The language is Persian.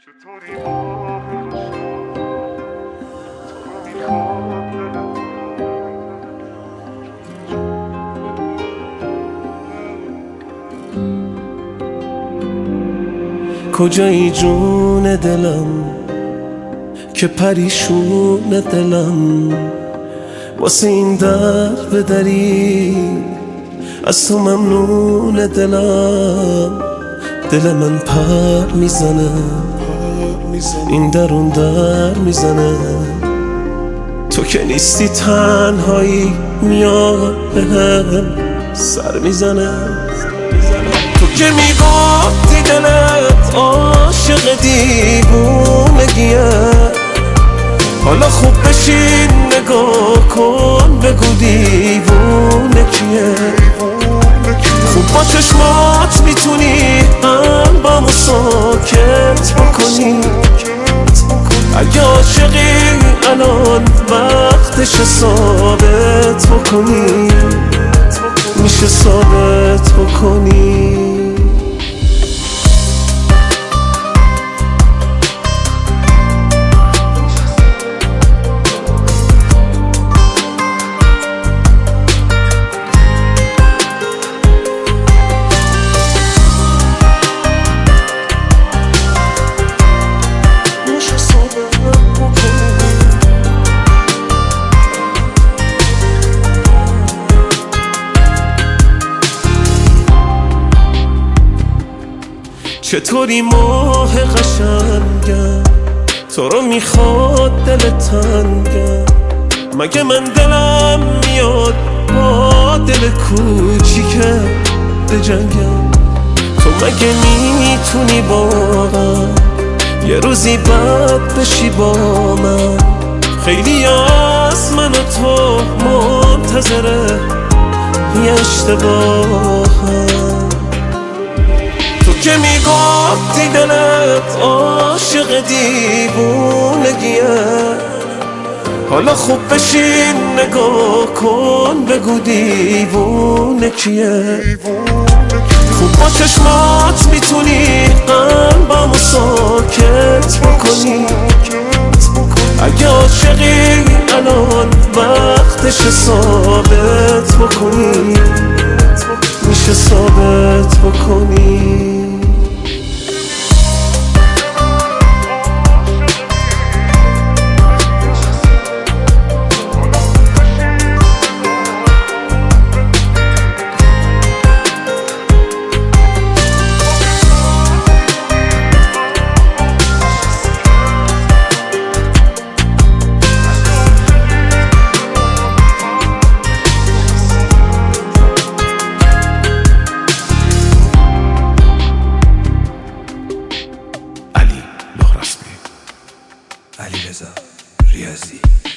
چطوری ماه قشنگ تو رو میخواد دلم کجایی جون دلم که پریشون دلم واسه این در بدری از تو ممنون دلم دل من پر میزنه این در اون در میزنه تو که نیستی تنهایی میاد بهم سر میزنه تو که میگفتی دلت عاشق دیوونگیه حالا خوب بشین نگاه کن بگو دیوونه کیه خوب با چشمات میتونی هم با ساکت بکنی اگه عاشقی الان وقتش ثابت بکنی میشه ثابت بکنی چطوری ماه قشنگم تو رو میخواد دل تنگم مگه من دلم میاد با دل کوچیکه بجنگم تو مگه میتونی واقعا یه روزی بد بشی با من خیلی از من و تو منتظره یه اشتباهم که میگفتی دلت عاشق دیوونگیه حالا خوب بشین نگاه کن بگو دیوونه کیه خوب با چشمات میتونی قلبمو ساکت بکنی اگه عاشقی الان وقتش ثابت بکنی میشه ثابت بکنی علیرضا ریاضی